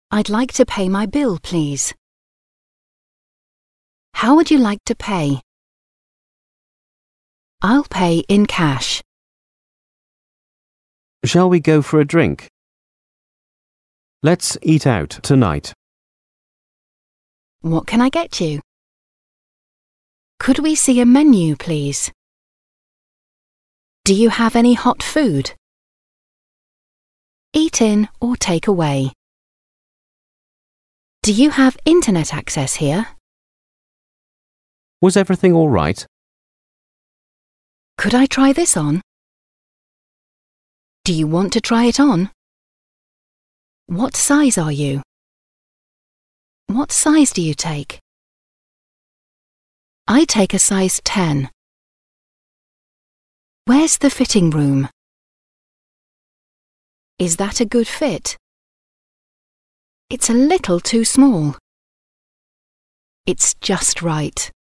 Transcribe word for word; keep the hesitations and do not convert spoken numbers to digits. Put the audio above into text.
I'd like to pay my bill, please. How would you like to pay? I'll pay in cash. Shall we go for a drink? Let's eat out tonight. What can I get you? Could we see a menu, please? Do you have any hot food? Eat in or take away. Do you have internet access here? Was everything all right? Could I try this on? Do you want to try it on? What size are you? What size do you take? I take a size ten. Where's the fitting room? Is that a good fit? It's a little too small. It's just right.